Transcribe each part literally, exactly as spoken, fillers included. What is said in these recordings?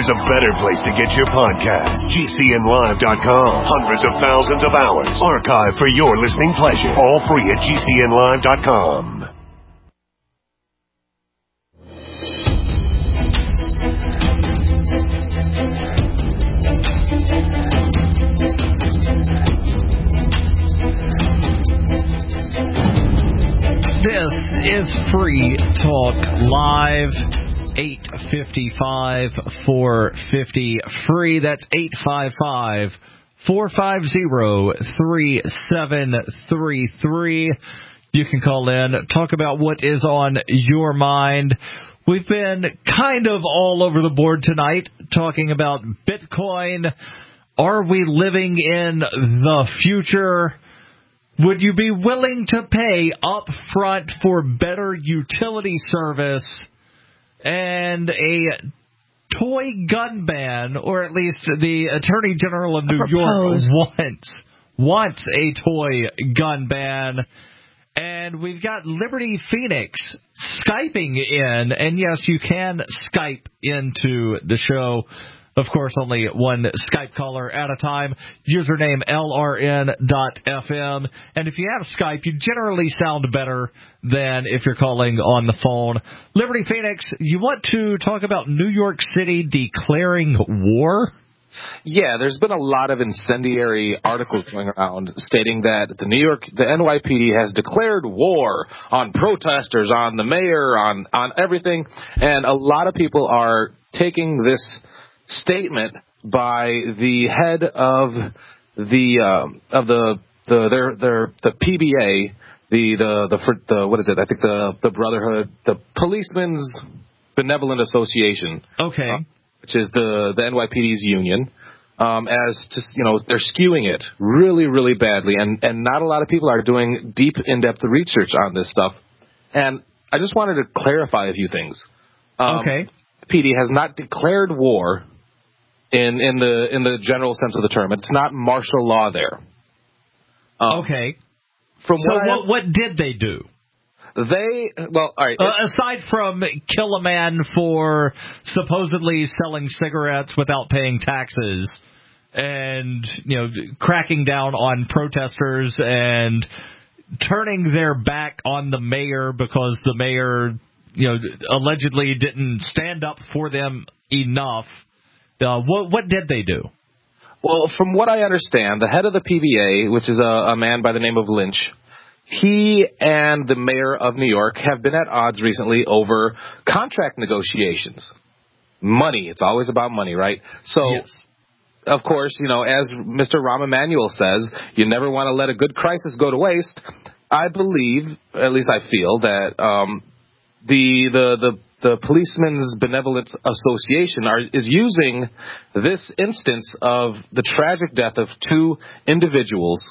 there's a better place to get your podcast. G C N live dot com. Hundreds of thousands of hours archived for your listening pleasure. All free at G C N live dot com. This is Free Talk Live, eight five five, four five zero, free. That's eight five five, four five zero, three seven three three. You can call in, talk about what is on your mind. We've been kind of all over the board tonight talking about Bitcoin. Are we living in the future? Would you be willing to pay up front for better utility service and a toy gun ban, or at least the Attorney General of New York wants, wants a toy gun ban? And we've got Liberty Phoenix Skyping in, and yes, you can Skype into the show. Of course, only one Skype caller at a time. Username L R N dot F M. And if you have Skype, you generally sound better than if you're calling on the phone. Liberty Phoenix, you want to talk about New York City declaring war? Yeah, there's been a lot of incendiary articles going around stating that the New York, the N Y P D has declared war on protesters, on the mayor, on, on everything. And a lot of people are taking this statement by the head of the um, of the the their their the P B A, the the the, for, the what is it? I think the the Brotherhood, the Policemen's Benevolent Association. Okay. Uh, which is the the N Y P D's union. Um, as to, you know, they're skewing it really, really badly, and and not a lot of people are doing deep, in-depth research on this stuff. And I just wanted to clarify a few things. Um, okay. P D has not declared war in in the in the general sense of the term. It's not martial law there. Um, okay. From so what, what, have, what did they do? They, well, all right. Uh, aside from kill a man for supposedly selling cigarettes without paying taxes and, you know, cracking down on protesters and turning their back on the mayor because the mayor, you know, allegedly didn't stand up for them enough, uh, what, what did they do? Well, from what I understand, the head of the P B A, which is a, a man by the name of Lynch, he and the mayor of New York have been at odds recently over contract negotiations. Money. It's always about money, right? So, yes. Of course, you know, as Mister Rahm Emanuel says, you never want to let a good crisis go to waste. I believe, at least I feel, that um, the, the, the, the Policemen's Benevolent Association are, is using this instance of the tragic death of two individuals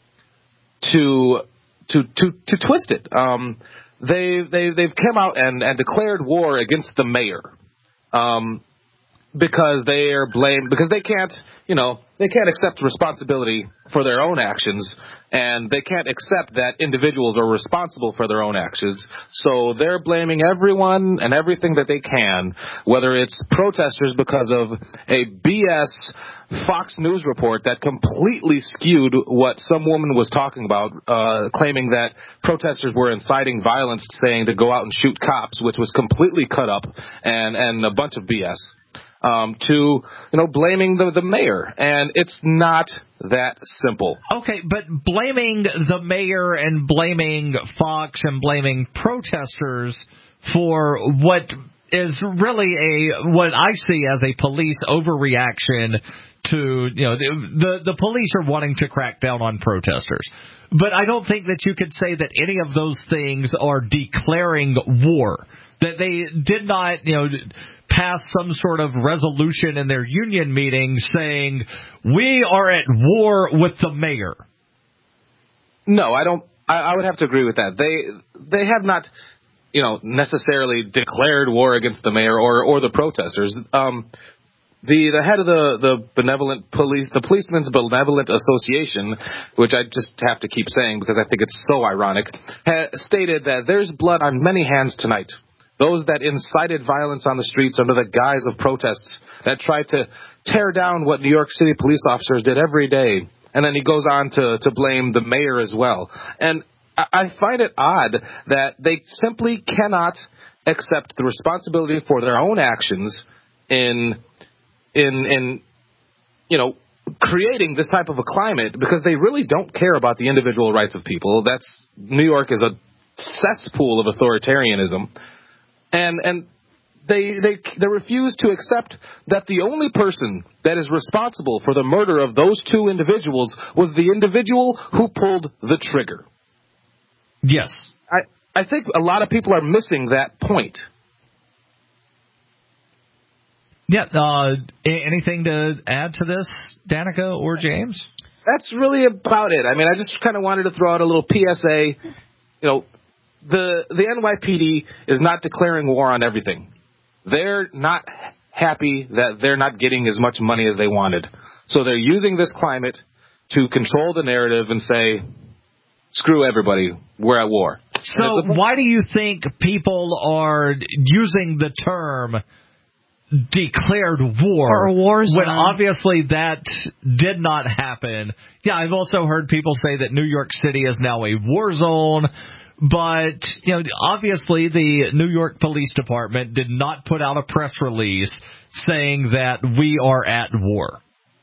to... To, to to twist it. Um, they they they've come out and, and declared war against the mayor, um, because they are blamed because they can't you know they can't accept responsibility for their own actions, and they can't accept that individuals are responsible for their own actions. So they're blaming everyone and everything that they can, whether it's protesters because of a B S Fox News report that completely skewed what some woman was talking about, uh, claiming that protesters were inciting violence, saying to go out and shoot cops, which was completely cut up and, and a bunch of B S. Um, to, you know, blaming the, the mayor. And it's not that simple. Okay, but blaming the mayor and blaming Fox and blaming protesters for what is really a, what I see as a police overreaction to, you know, the, the, the police are wanting to crack down on protesters. But I don't think that you could say that any of those things are declaring war. That they did not, you know, pass some sort of resolution in their union meeting saying, we are at war with the mayor. No, I don't. I, I would have to agree with that. They they have not, you know, necessarily declared war against the mayor or, or the protesters. Um, the the head of the, the benevolent police, the Policemen's Benevolent Association, which I just have to keep saying because I think it's so ironic, has stated that there's blood on many hands tonight. those that incited violence on the streets under the guise of protests, that tried to tear down what New York City police officers did every day. And then he goes on to, to blame the mayor as well. And I, I find it odd that they simply cannot accept the responsibility for their own actions in, in, in, you know, creating this type of a climate, because they really don't care about the individual rights of people. That's New York is a cesspool of authoritarianism, and and they they they refuse to accept that the only person that is responsible for the murder of those two individuals was the individual who pulled the trigger. Yes, I I think a lot of people are missing that point. Yeah. Uh, anything to add to this, Danica or James? That's really about it. I mean, I just kind of wanted to throw out a little P S A. You know, the the N Y P D is not declaring war on everything. They're not happy that they're not getting as much money as they wanted. So they're using this climate to control the narrative and say, screw everybody, we're at war. So why do you think people are using the term declared war or a war zone when obviously that did not happen? Yeah, I've also heard people say that New York City is now a war zone, but you know, obviously the New York Police Department did not put out a press release saying that we are at war.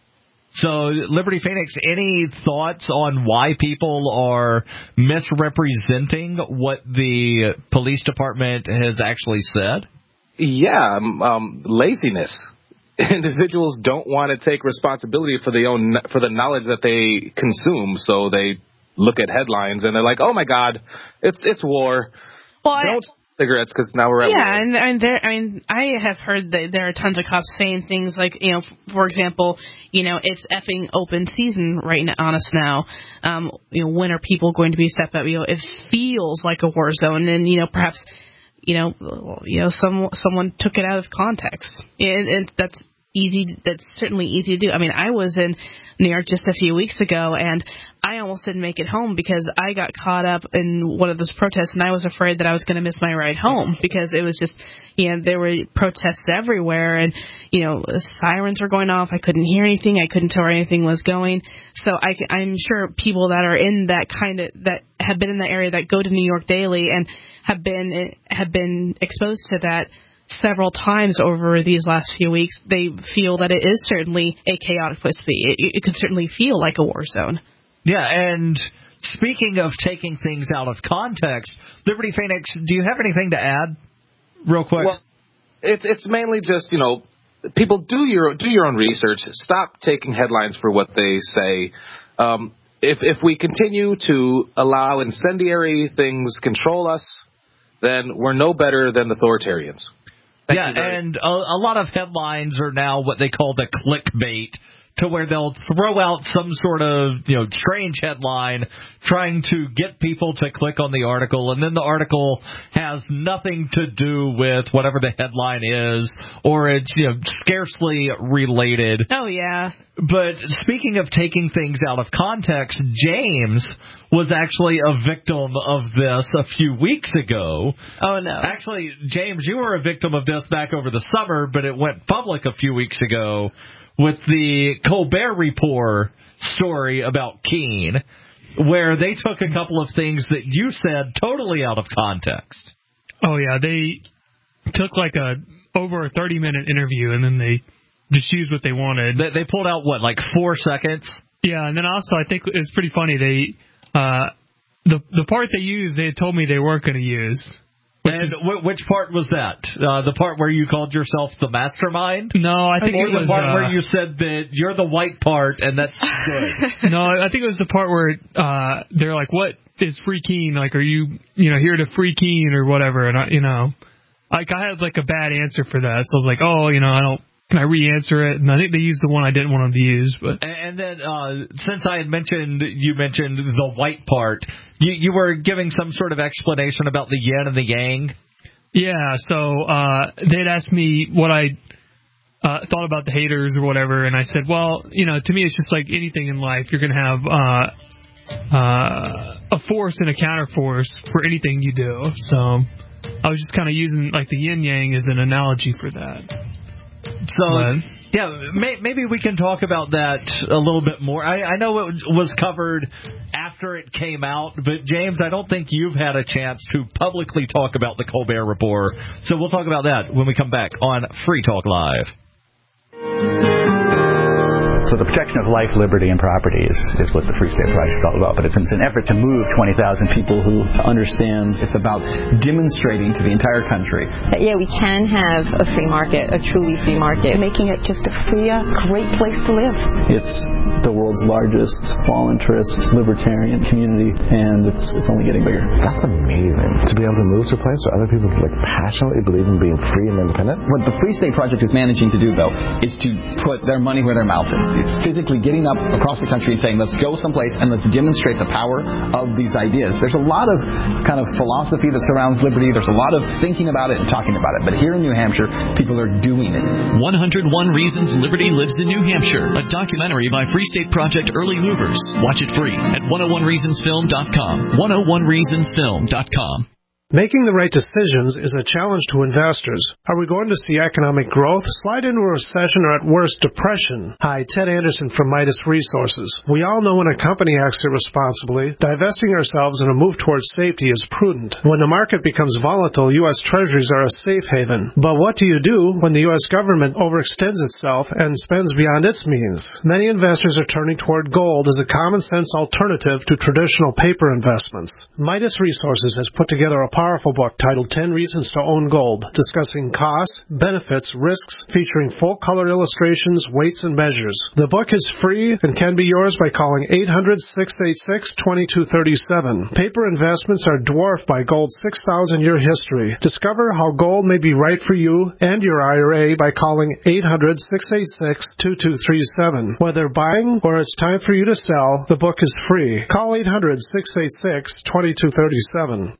So, Liberty Phoenix, any thoughts on why people are misrepresenting what the police department has actually said? Yeah, um, laziness. Individuals don't want to take responsibility for the own for the knowledge that they consume, so they look at headlines and they're like, "Oh my God, it's it's war." Well, don't I, cigarettes because now we're at yeah, war. and and there, I mean, I have heard that there are tons of cops saying things like, you know, for example, you know, it's effing open season right now on us now. Um, you know, when are people going to be stepped up? You know, it feels like a war zone, and you know, perhaps. You know, you know, some someone took it out of context, and, and that's easy. That's certainly easy to do. I mean, I was in New York just a few weeks ago, and I almost didn't make it home because I got caught up in one of those protests, and I was afraid that I was going to miss my ride home because it was just, you know, there were protests everywhere, and you know, sirens were going off. I couldn't hear anything. I couldn't tell where anything was going. So I, I'm sure people that are in that kind of that have been in the area that go to New York daily and have been have been exposed to that several times over these last few weeks, they feel that it is certainly a chaotic place to be. It, it could certainly feel like a war zone. Yeah, and speaking of taking things out of context, Liberty Phoenix, do you have anything to add real quick? Well, it's it's mainly just, you know, people do your do your own research. Stop taking headlines for what they say. Um, if if we continue to allow incendiary things control us, then we're no better than authoritarians. Thank yeah, and a, a lot of headlines are now what they call the clickbait, to where they'll throw out some sort of, you know, strange headline trying to get people to click on the article, and then the article has nothing to do with whatever the headline is, or it's, you know, scarcely related. Oh, yeah. But speaking of taking things out of context, James was actually a victim of this a few weeks ago. Oh, no. Actually, James, you were a victim of this back over the summer, but it went public a few weeks ago with the Colbert Report story about Keene, where they took a couple of things that you said totally out of context. Oh, yeah. They took like a over a thirty-minute interview, and then they just used what they wanted. They, they pulled out, what, like four seconds? Yeah, and then also I think it's pretty funny. They uh, the the part they used, they had told me they weren't going to use. Which and is, w- which part was that? Uh, the part where you called yourself the mastermind? No, I think or it was the part uh, where you said that you're the white part, and that's good. No, I think it was the part where uh, they're like, "What is free Keene? Like, are you you know here to free Keene or whatever?" And I, you know, like I had like a bad answer for that, so I was like, "Oh, you know, I don't." Can I re-answer it? And I think they used the one I didn't want them to use. But and then uh, since I had mentioned, you mentioned the white part, you, you were giving some sort of explanation about the yin and the yang. Yeah, so uh, they'd asked me what I uh, thought about the haters or whatever, and I said, well, you know, to me it's just like anything in life. You're going to have uh, uh, a force and a counterforce for anything you do. So I was just kind of using like the yin yang as an analogy for that. So, but, yeah, may, maybe we can talk about that a little bit more. I, I know it was covered after it came out, but James, I don't think you've had a chance to publicly talk about the Colbert Report. So we'll talk about that when we come back on Free Talk Live. So the protection of life, liberty, and property is, is what the Free State Project is all about. But it's, it's an effort to move twenty thousand people who understand. It's about demonstrating to the entire country that, yeah, we can have a free market, a truly free market, making it just a freer, great place to live. It's the world's largest all-interest libertarian community, and it's it's only getting bigger. That's amazing. To be able to move to a place where other people like passionately believe in being free and independent. What the Free State Project is managing to do, though, is to put their money where their mouth is. It's physically getting up across the country and saying, let's go someplace and let's demonstrate the power of these ideas. There's a lot of kind of philosophy that surrounds liberty. There's a lot of thinking about it and talking about it. But here in New Hampshire, people are doing it. one hundred one Reasons Liberty Lives in New Hampshire, a documentary by Free State Project Early Movers. Watch it free at one oh one reasons film dot com. one oh one reasons film dot com. Making the right decisions is a challenge to investors. Are we going to see economic growth, slide into a recession, or at worst, depression? Hi, Ted Anderson from Midas Resources. We all know when a company acts irresponsibly, divesting ourselves in a move towards safety is prudent. When the market becomes volatile, U S Treasuries are a safe haven. But what do you do when the U S government overextends itself and spends beyond its means? Many investors are turning toward gold as a common-sense alternative to traditional paper investments. Midas Resources has put together a powerful book titled ten Reasons to Own Gold, discussing costs, benefits, risks, featuring full-color illustrations, weights, and measures. The book is free and can be yours by calling eight hundred, six eight six, two two three seven. Paper investments are dwarfed by gold's six thousand year history. Discover how gold may be right for you and your I R A by calling eight hundred, six eight six, two two three seven. Whether buying or it's time for you to sell, the book is free. Call eight hundred, six eight six, two two three seven.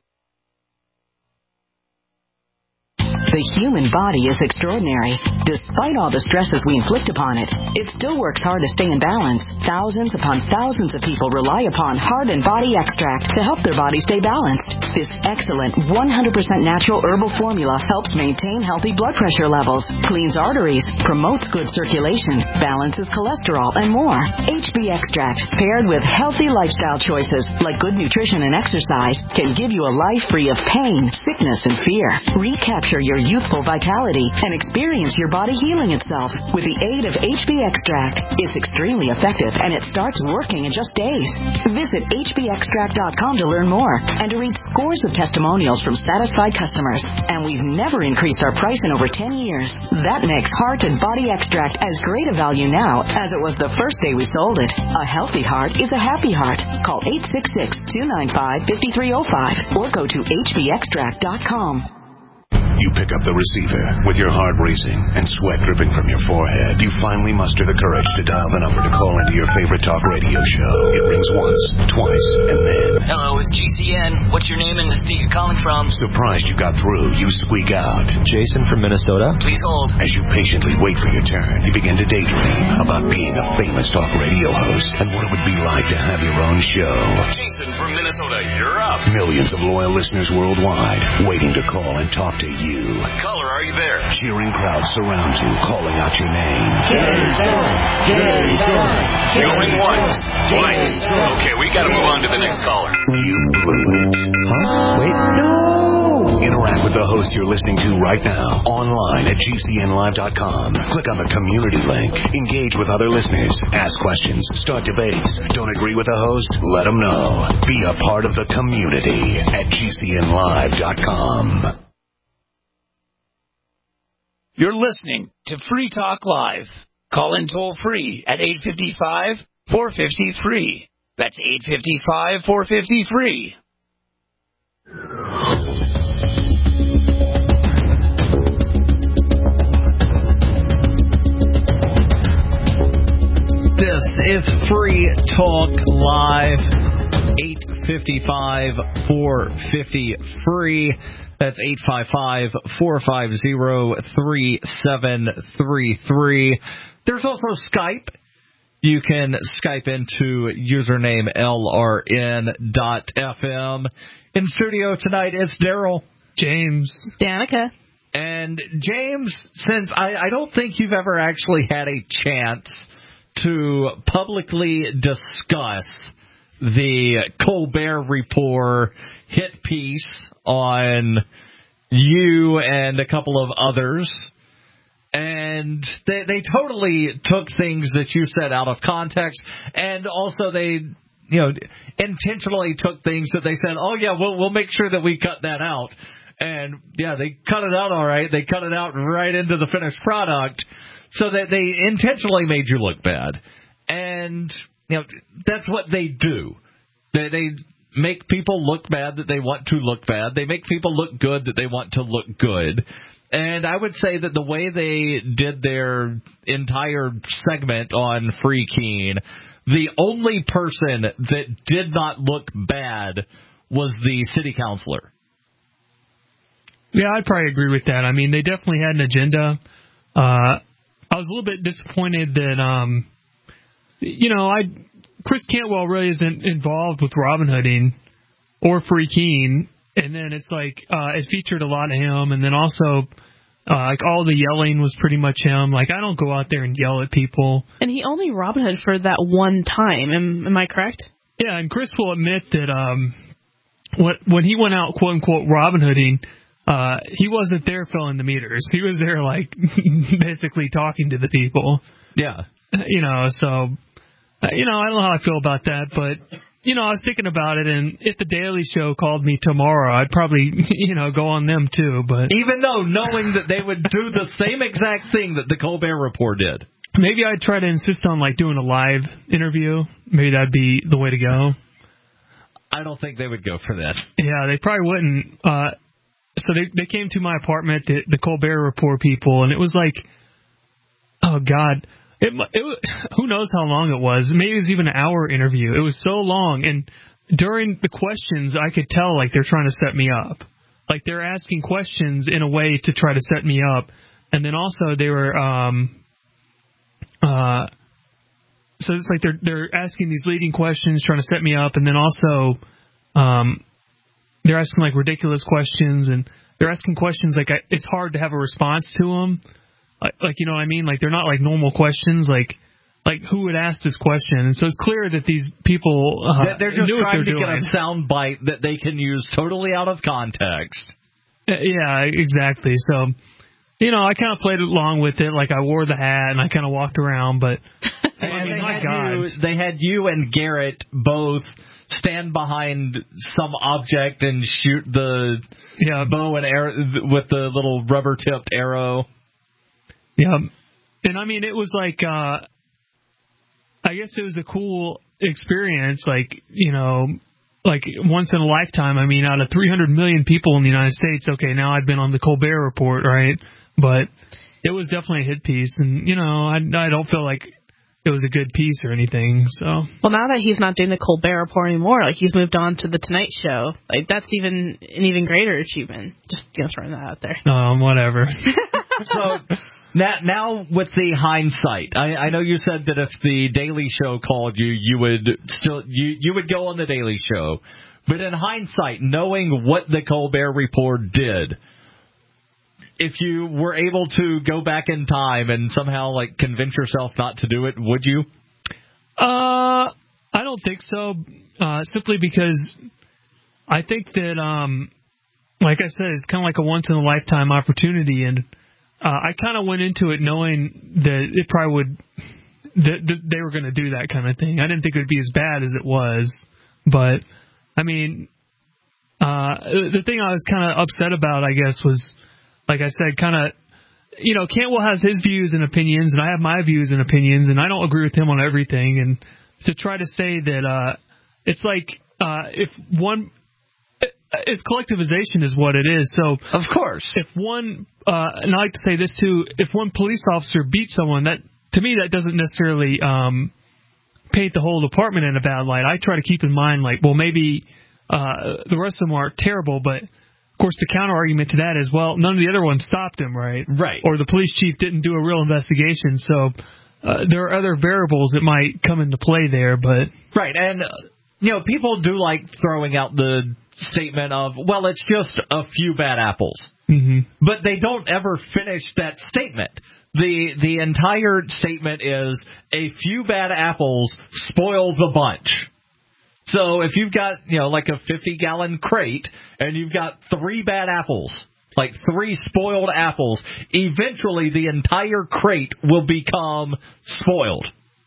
The human body is extraordinary. Despite all the stresses we inflict upon it, it still works hard to stay in balance. Thousands upon thousands of people rely upon Heart and Body Extract to help their body stay balanced. This excellent one hundred percent natural herbal formula helps maintain healthy blood pressure levels, cleans arteries, promotes good circulation, balances cholesterol, and more. H B Extract, paired with healthy lifestyle choices like good nutrition and exercise, can give you a life free of pain, sickness, and fear. Recapture your youthful vitality and experience your body healing itself with the aid of H B Extract. It's extremely effective and it starts working in just days. Visit H B extract dot com to learn more and to read scores of testimonials from satisfied customers. And we've never increased our price in over ten years. That makes Heart and Body Extract as great a value now as it was the first day we sold it. A healthy heart is a happy heart. Call eight six six, two nine five, five three zero five or go to H B extract dot com. You pick up the receiver with your heart racing and sweat dripping from your forehead. You finally muster the courage to dial the number to call into your favorite talk radio show. It rings once, twice, and then... Hello, it's G C N. What's your name and the state you're calling from? Surprised you got through, you squeak out. Jason from Minnesota. Please hold. As you patiently wait for your turn, you begin to daydream about being a famous talk radio host and what it would be like to have your own show. Jason from Minnesota, you're up. Millions of loyal listeners worldwide waiting to call and talk to you. Caller, are you there? Cheering crowds surround you, calling out your name. Jason! Jason! Going once, twice. Okay, we gotta move on to the next caller. You blew it. Huh? Wait. No! Interact with the host you're listening to right now, online at G C N live dot com. Click on the community link. Engage with other listeners. Ask questions. Start debates. Don't agree with the host? Let them know. Be a part of the community at G C N live dot com. You're listening to Free Talk Live. Call in toll free at eight five five, four five zero, free. That's eight five five, four five zero, free. This is Free Talk Live. eight five five, four five zero, free. That's eight five five, four five zero, three seven three three. There's also Skype. You can Skype into username L R N dot F M. In studio tonight is Daryl. James. Danica. And James, since I, I don't think you've ever actually had a chance to publicly discuss the Colbert Report hit piece on you and a couple of others, and they they totally took things that you said out of context, and also they, you know, intentionally took things that they said, oh yeah, we'll we'll make sure that we cut that out. And yeah, they cut it out all right. They cut it out right into the finished product, so that they intentionally made you look bad. And you know, that's what they do. They they make people look bad that they want to look bad. They make people look good that they want to look good. And I would say that the way they did their entire segment on Free Keene, the only person that did not look bad was the city councilor. Yeah, I'd probably agree with that. I mean, they definitely had an agenda. Uh, I was a little bit disappointed that, um, you know, I Chris Cantwell really isn't involved with Robin Hooding or Free Keene, and then it's like uh, it featured a lot of him, and then also uh, like all the yelling was pretty much him. Like, I don't go out there and yell at people. And he only Robin Hood for that one time. Am, am I correct? Yeah, and Chris will admit that um, what, when he went out, quote unquote, Robin Hooding, Uh, he wasn't there filling the meters. He was there, like, basically talking to the people. Yeah. You know, so, uh, you know, I don't know how I feel about that, but, you know, I was thinking about it, and if The Daily Show called me tomorrow, I'd probably, you know, go on them too, but... Even though knowing that they would do the same exact thing that the Colbert Report did. Maybe I'd try to insist on, like, doing a live interview. Maybe that'd be the way to go. I don't think they would go for that. Yeah, they probably wouldn't. Uh... So they they came to my apartment, the, the Colbert Report people, and it was like, oh God, it, it who knows how long it was? Maybe it was even an hour interview. It was so long, and during the questions, I could tell like they're trying to set me up, like they're asking questions in a way to try to set me up, and then also they were, um, uh, so it's like they're they're asking these leading questions, trying to set me up, and then also, um. They're asking, like, ridiculous questions, and they're asking questions, like, I, it's hard to have a response to them. Like, like, you know what I mean? Like, they're not, like, normal questions. Like, like who would ask this question? And so it's clear that these people uh, they're just knew trying what they're to doing. get a sound bite that they can use totally out of context. Uh, yeah, exactly. So, you know, I kind of played along with it. Like, I wore the hat, and I kind of walked around, but, I and mean, they my had God. You, they had you and Garrett both stand behind some object and shoot the yeah. bow and arrow with the little rubber tipped arrow. Yeah. And I mean, it was like, uh, I guess it was a cool experience. Like, you know, like once in a lifetime. I mean, out of three hundred million people in the United States, okay, now I've been on the Colbert Report, right? But it was definitely a hit piece. And, you know, I, I don't feel like it was a good piece or anything, so. Well, now that he's not doing the Colbert Report anymore, like he's moved on to the Tonight Show. Like that's even an even greater achievement. Just you know, throwing that out there. Um, whatever. So now, now with the hindsight, I, I know you said that if the Daily Show called you, you would still you you would go on the Daily Show. But in hindsight, knowing what the Colbert Report did, if you were able to go back in time and somehow like convince yourself not to do it, would you? Uh, I don't think so. Uh, simply because I think that, um, like I said, it's kind of like a once in a lifetime opportunity, and uh, I kind of went into it knowing that it probably would that, that they were going to do that kind of thing. I didn't think it would be as bad as it was, but I mean, uh, the thing I was kind of upset about, I guess, was. Like I said, kind of, you know, Cantwell has his views and opinions, and I have my views and opinions, and I don't agree with him on everything. And to try to say that uh, it's like uh, if one, it's collectivization is what it is. So of course, if one, uh, and I like to say this too, if one police officer beats someone, that to me that doesn't necessarily um, paint the whole department in a bad light. I try to keep in mind, like, well, maybe uh, the rest of them are terrible, but. Of course, the counter argument to that is, well, none of the other ones stopped him, right? Right. Or the police chief didn't do a real investigation. So uh, there are other variables that might come into play there, but right. And uh, you know, people do like throwing out the statement of, well, it's just a few bad apples. Mm-hmm. But they don't ever finish that statement. The the entire statement is a few bad apples spoil the bunch. So if you've got, you know, like a fifty-gallon crate and you've got three bad apples, like three spoiled apples, eventually the entire crate will become spoiled.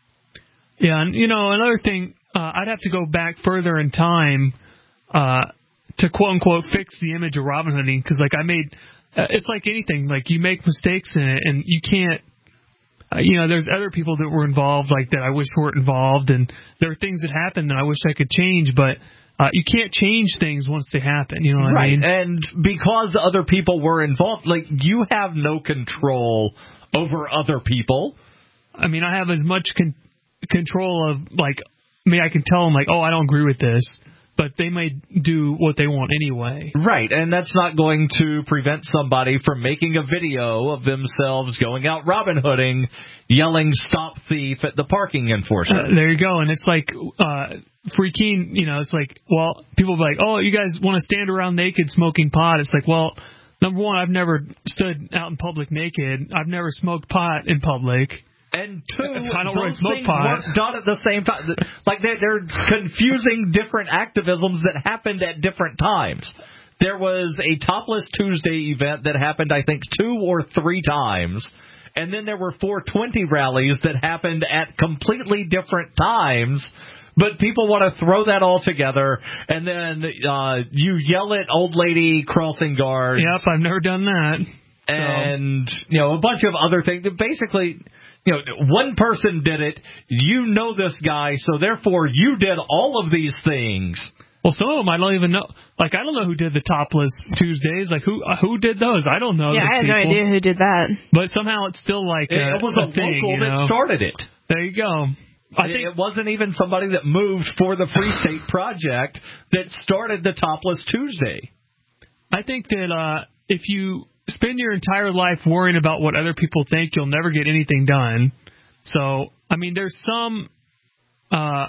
Yeah, and, you know, another thing, uh, I'd have to go back further in time uh, to, quote-unquote, fix the image of Robin Hooding, because, like, I made, uh, it's like anything, like, you make mistakes in it, and you can't, uh, you know, there's other people that were involved, like, that I wish weren't involved, and there are things that happened that I wish I could change, but uh, you can't change things once they happen, you know what right. I mean? And because other people were involved, like, you have no control over other people. I mean, I have as much con- control of, like, I mean, I can tell them, like, oh, I don't agree with this, but they may do what they want anyway. Right, and that's not going to prevent somebody from making a video of themselves going out Robin Hooding, yelling "Stop Thief" at the parking enforcer. Uh, there you go, and it's like, uh, Free Keen, you know, it's like, well, people be like, oh, you guys want to stand around naked smoking pot. It's like, well, number one, I've never stood out in public naked. I've never smoked pot in public. And two, I don't those really smoke things pot. weren't done at the same time. Like, they're, they're confusing different activisms that happened at different times. There was a Topless Tuesday event that happened, I think, two or three times. And then there were four twenty rallies that happened at completely different times. But people want to throw that all together, and then uh, you yell at old lady crossing guards. Yep, I've never done that. And, so. you know, a bunch of other things. Basically, you know, one person did it, you know this guy, so therefore you did all of these things. Well, some of them I don't even know. Like, I don't know who did the Topless Tuesdays. Like, who uh, who did those? I don't know. Yeah, those I have people. no idea who did that. But somehow it's still like it, a, it was a, a, thing, local you know? that started it. There you go. I it, think it wasn't even somebody that moved for the Free State Project that started the Topless Tuesday. I think that uh, if you spend your entire life worrying about what other people think, you'll never get anything done. So, I mean, there's some, uh,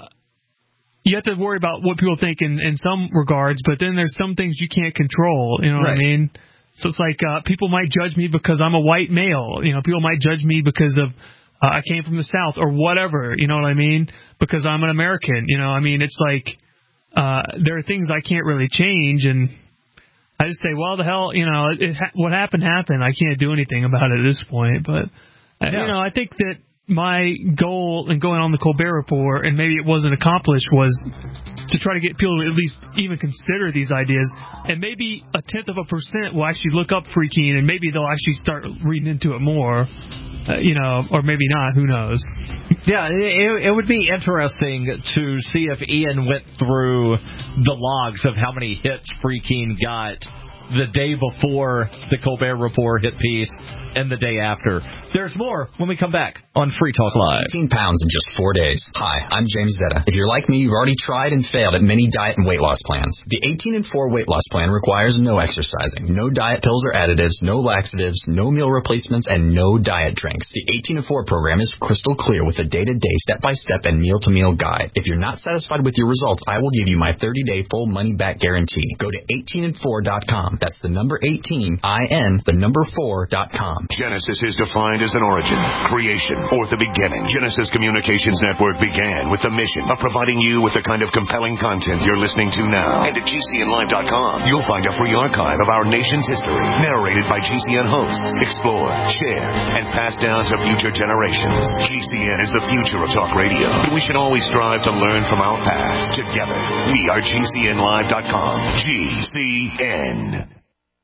you have to worry about what people think in, in some regards, but then there's some things you can't control, you know what right. I mean? So it's like, uh, people might judge me because I'm a white male, you know, people might judge me because of, uh, I came from the South or whatever, you know what I mean? Because I'm an American, you know, I mean, it's like, uh, there are things I can't really change, and I just say, well, the hell, you know, it, it, what happened happened. I can't do anything about it at this point, but, yeah. you know, I think that my goal in going on the Colbert Report, and maybe it wasn't accomplished, was to try to get people to at least even consider these ideas, and maybe a tenth of a percent will actually look up Free Keen, and maybe they'll actually start reading into it more, uh, you know, or maybe not, who knows. Yeah, it, it would be interesting to see if Ian went through the logs of how many hits Free Keen got the day before the Colbert Report hit piece and the day after. There's more when we come back on Free Talk Live. eighteen pounds in just four days. Hi, I'm James Zetta. If you're like me, you've already tried and failed at many diet and weight loss plans. The eighteen and four weight loss plan requires no exercising, no diet pills or additives, no laxatives, no meal replacements, and no diet drinks. The eighteen and four program is crystal clear with a day-to-day, step-by-step, and meal-to-meal guide. If you're not satisfied with your results, I will give you my thirty-day full money-back guarantee. Go to eighteen and four dot com. That's the number eighteen, I N, the number four dot com. Genesis is defined as an origin, creation, or the beginning. Genesis Communications Network began with the mission of providing you with the kind of compelling content you're listening to now. And at G C N live dot com, you'll find a free archive of our nation's history, narrated by G C N hosts, explored, shared, and passed down to future generations. G C N is the future of talk radio, and we should always strive to learn from our past. Together, we are G C N live dot com. G C N.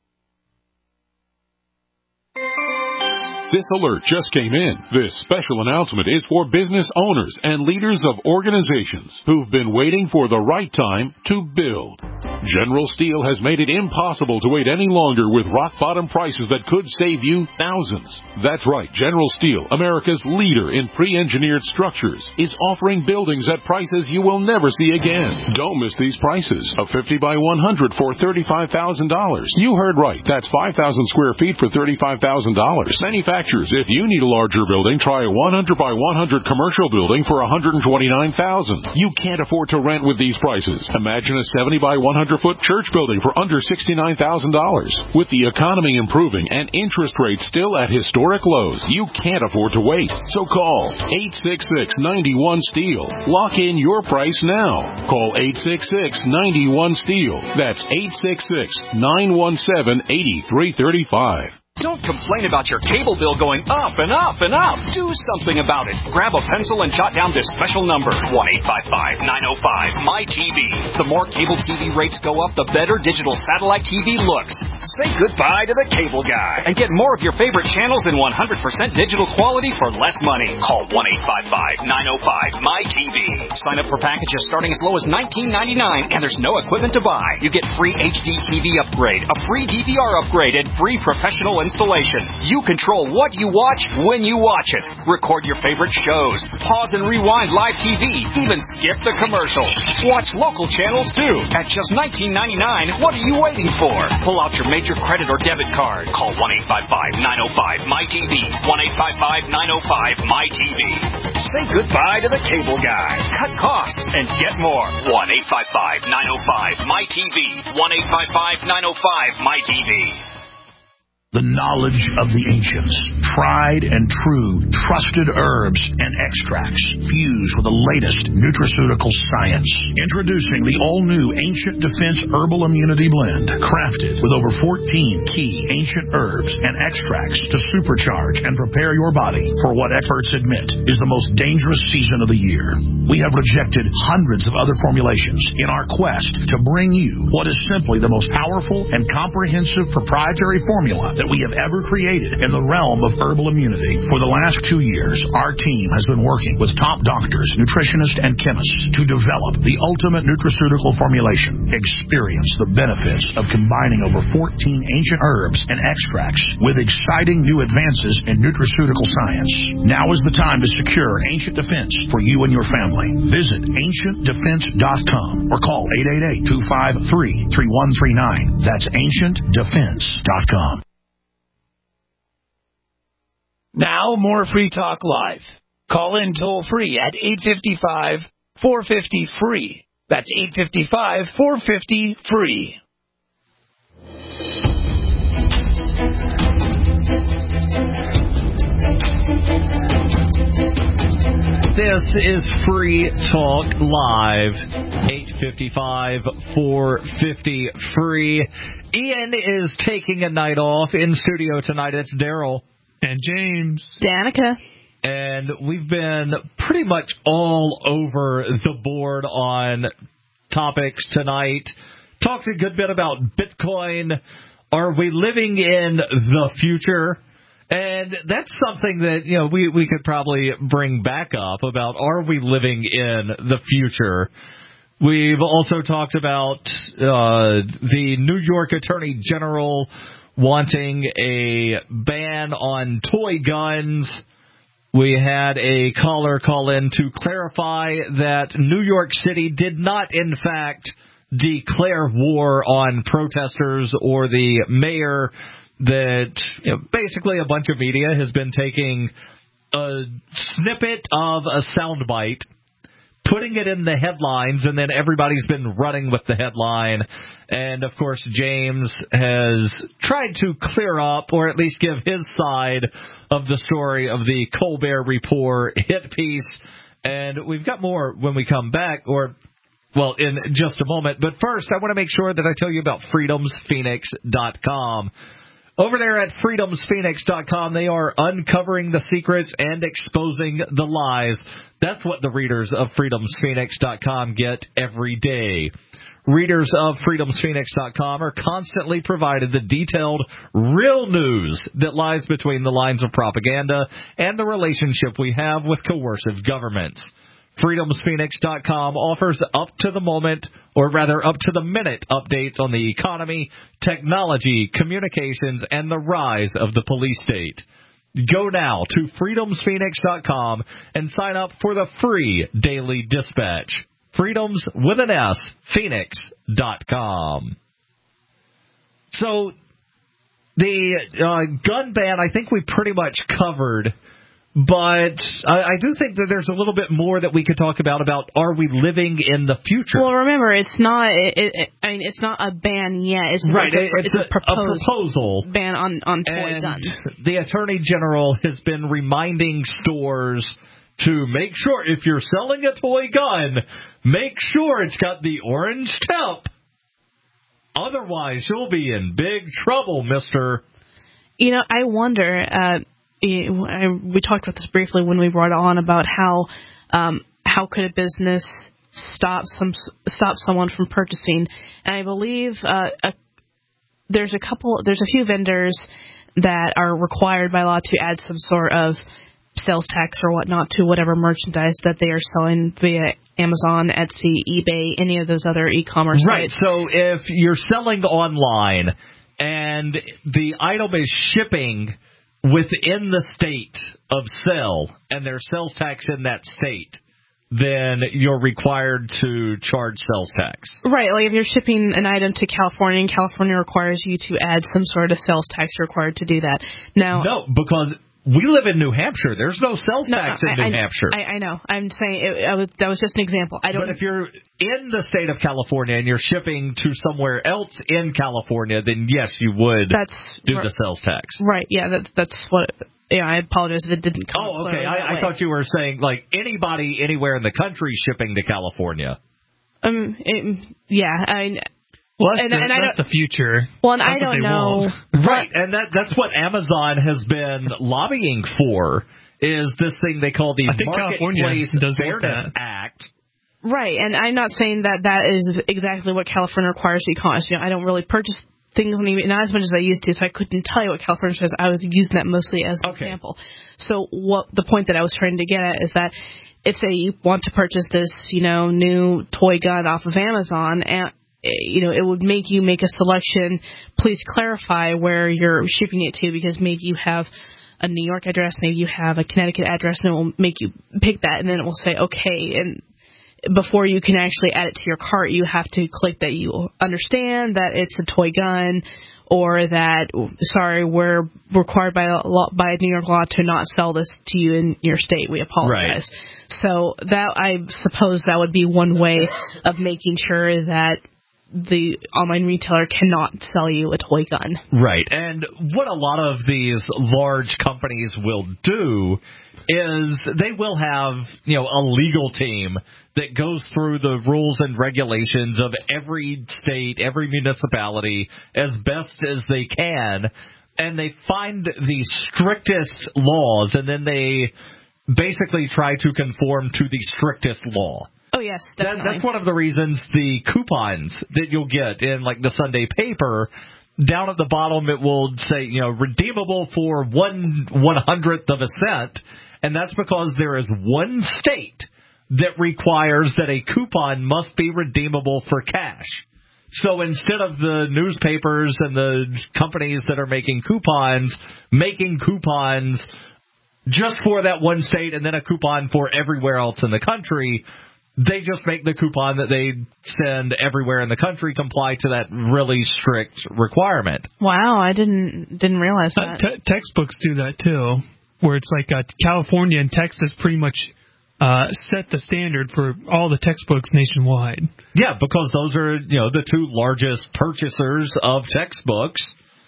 This alert just came in. This special announcement is for business owners and leaders of organizations who've been waiting for the right time to build. General Steel has made it impossible to wait any longer with rock-bottom prices that could save you thousands. That's right. General Steel, America's leader in pre-engineered structures, is offering buildings at prices you will never see again. Don't miss these prices. A fifty by one hundred for thirty-five thousand dollars. You heard right. That's five thousand square feet for thirty-five thousand dollars. Manufactured manufacturers. If you need a larger building, try a one hundred by one hundred commercial building for one hundred twenty-nine thousand dollars. You can't afford to rent with these prices. Imagine a seventy by one hundred foot church building for under sixty-nine thousand dollars. With the economy improving and interest rates still at historic lows, you can't afford to wait. So call eight six six, nine one, STEEL. Lock in your price now. Call eight six six, nine one, STEEL. That's eight six six, nine one seven, eight three three five. Don't complain about your cable bill going up and up and up. Do something about it. Grab a pencil and jot down this special number, one eight five five, nine oh five, M Y T V. The more cable T V rates go up, the better digital satellite T V looks. Say goodbye to the cable guy and get more of your favorite channels in one hundred percent digital quality for less money. Call one eight five five, nine oh five, M Y T V. Sign up for packages starting as low as nineteen ninety-nine, and there's no equipment to buy. You get free H D T V upgrade, a free D V R upgrade, and free professional installation. You control what you watch when you watch it. Record your favorite shows. Pause and rewind live T V. Even skip the commercials. Watch local channels too. At just nineteen ninety-nine, what are you waiting for? Pull out your major credit or debit card. Call one eight five five, nine oh five, M Y T V. one eight five five, nine oh five, M Y T V. Say goodbye to the cable guy. Cut costs and get more. one eight five five, nine oh five, M Y T V. one eight five five, nine oh five, M Y T V. The knowledge of the ancients, tried and true, trusted herbs and extracts fused with the latest nutraceutical science. Introducing the all-new Ancient Defense Herbal Immunity Blend, crafted with over fourteen key ancient herbs and extracts to supercharge and prepare your body for what experts admit is the most dangerous season of the year. We have rejected hundreds of other formulations in our quest to bring you what is simply the most powerful and comprehensive proprietary formula that we have ever created in the realm of herbal immunity. For the last two years, our team has been working with top doctors, nutritionists, and chemists to develop the ultimate nutraceutical formulation. Experience the benefits of combining over fourteen ancient herbs and extracts with exciting new advances in nutraceutical science. Now is the time to secure Ancient Defense for you and your family. Visit ancient defense dot com or call eight eight eight, two five three, three one three nine. That's ancient defense dot com. Now, more Free Talk Live. Call in toll free at eight five five, four five zero, free. That's eight five five, four five zero, free. This is Free Talk Live, eight five five, four five zero, free. Ian is taking a night off in studio tonight. It's Daryl. And James. Danica. And we've been pretty much all over the board on topics tonight. Talked a good bit about Bitcoin. Are we living in the future? And that's something that, you know, we, we could probably bring back up about, are we living in the future? We've also talked about uh, the New York Attorney General wanting a ban on toy guns. We had a caller call in to clarify that New York City did not, in fact, declare war on protesters or the mayor. That, you know, basically a bunch of media has been taking a snippet of a soundbite, putting it in the headlines, and then everybody's been running with the headline. And, of course, James has tried to clear up, or at least give his side of the story of the Colbert Report hit piece. And we've got more when we come back, or, well, in just a moment. But first, I want to make sure that I tell you about freedoms phoenix dot com. Over there at freedoms phoenix dot com, they are uncovering the secrets and exposing the lies. That's what the readers of freedoms phoenix dot com get every day. Readers of freedoms phoenix dot com are constantly provided the detailed, real news that lies between the lines of propaganda and the relationship we have with coercive governments. freedoms phoenix dot com offers up-to-the-moment, or rather up-to-the-minute updates on the economy, technology, communications, and the rise of the police state. Go now to freedoms phoenix dot com and sign up for the free daily dispatch. Freedoms with an S, phoenix dot com. So, The uh, gun ban, I think we pretty much covered. But I, I do think that there's a little bit more that we could talk about, about are we living in the future? Well, remember, it's not it, it, I mean, it's not a ban yet. It's, right. it's, a, it's, it's a, a, proposed a proposal. ban on, on toy and guns. The Attorney General has been reminding stores to make sure, if you're selling a toy gun, make sure it's got the orange tip. Otherwise, you'll be in big trouble, mister. You know, I wonder... Uh, we talked about this briefly when we brought it on about how um, how could a business stop some stop someone from purchasing, and I believe uh, a, there's a couple there's a few vendors that are required by law to add some sort of sales tax or whatnot to whatever merchandise that they are selling via Amazon, Etsy, eBay, any of those other e-commerce right. sites. So if you're selling online and the item is shipping within the state of sale, and there's sales tax in that state, then you're required to charge sales tax. Right, like if you're shipping an item to California, and California requires you to add some sort of sales tax, you're required to do that. Now, no, because we live in New Hampshire. There's no sales no, tax I, in New I, Hampshire. I, I know. I'm saying it, I was, that was just an example. I don't. But if you're in the state of California and you're shipping to somewhere else in California, then yes, you would that's, do right, the sales tax. Right. Yeah. That, that's what. Yeah. I apologize if it didn't come. Oh, okay. I, I thought you were saying like anybody anywhere in the country shipping to California. Um. It, yeah. I. Well, that's, and, the, and that's I the future. Well, and that's I don't know. Want. Right, and that that's what Amazon has been lobbying for, is this thing they call the Marketplace Fairness Act. Right, and I'm not saying that that is exactly what California requires e-commerce. You know, I don't really purchase things, not as much as I used to, so I couldn't tell you what California says. I was using that mostly as an okay. example. So what the point that I was trying to get at is that if, say, you want to purchase this, you know, new toy gun off of Amazon, and you know, it would make you make a selection. Please clarify where you're shipping it to, because maybe you have a New York address, maybe you have a Connecticut address, and it will make you pick that, and then it will say, okay, and before you can actually add it to your cart, you have to click that you understand that it's a toy gun, or that, sorry, we're required by law, by New York law to not sell this to you in your state. We apologize. Right. So that, I suppose that would be one way of making sure that the online retailer cannot sell you a toy gun. Right. And what a lot of these large companies will do is they will have, you know, a legal team that goes through the rules and regulations of every state, every municipality as best as they can, and they find the strictest laws, and then they basically try to conform to the strictest law. Oh, yes, definitely. That, that's one of the reasons the coupons that you'll get in, like, the Sunday paper, down at the bottom it will say, you know, redeemable for one one-hundredth of a cent, and that's because there is one state that requires that a coupon must be redeemable for cash. So instead of the newspapers and the companies that are making coupons, making coupons just for that one state and then a coupon for everywhere else in the country, they just make the coupon that they send everywhere in the country comply to that really strict requirement. Wow, I didn't didn't realize that. Uh, te- textbooks do that too, where it's like uh, California and Texas pretty much uh, set the standard for all the textbooks nationwide. Yeah, because those are, you know, the two largest purchasers of textbooks.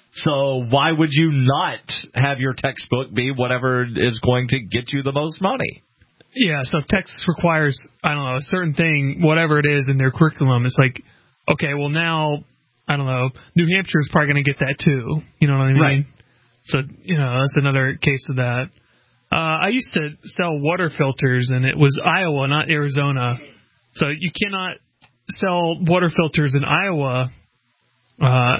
So why would you not have your textbook be whatever is going to get you the most money? Yeah, so if Texas requires, I don't know, a certain thing, whatever it is in their curriculum, it's like, okay, well now, I don't know, New Hampshire is probably going to get that too. You know what I mean? Right. So, you know, that's another case of that. Uh, I used to sell water filters, and it was Iowa, not Arizona. So you cannot sell water filters in Iowa. Uh, I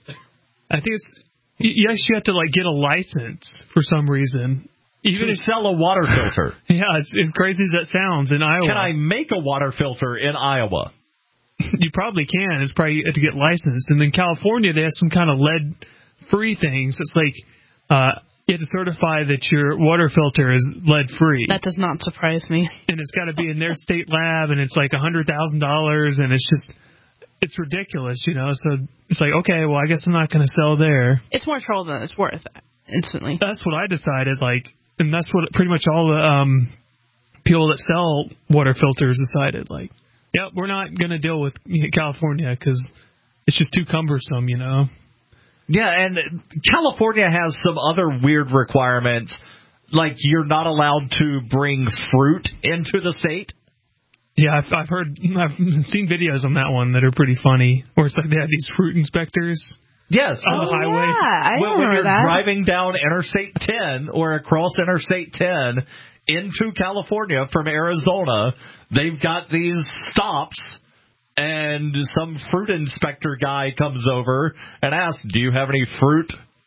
think it's, yes, you have to, like, get a license for some reason. Even to sell a water filter. Yeah, it's as crazy as that sounds in Iowa. Can I make a water filter in Iowa? You probably can. It's probably you have to get licensed. And then California, they have some kind of lead-free things. It's like uh, you have to certify that your water filter is lead-free. That does not surprise me. And it's got to be in their state lab, and it's like one hundred thousand dollars, and it's just it's ridiculous, you know. So it's like, okay, well, I guess I'm not going to sell there. It's more trouble than it's worth. Instantly. That's what I decided. Like, and that's what pretty much all the um, people that sell water filters decided. Like, yep, we're not going to deal with California because it's just too cumbersome, you know. Yeah, and California has some other weird requirements, like you're not allowed to bring fruit into the state. Yeah, I've, I've heard, I've seen videos on that one that are pretty funny, where it's like they have these fruit inspectors. Yes, on oh, the highway. Yeah, I when, when you're that. driving down Interstate ten or across Interstate ten into California from Arizona, they've got these stops, and some fruit inspector guy comes over and asks, "Do you have any fruit?"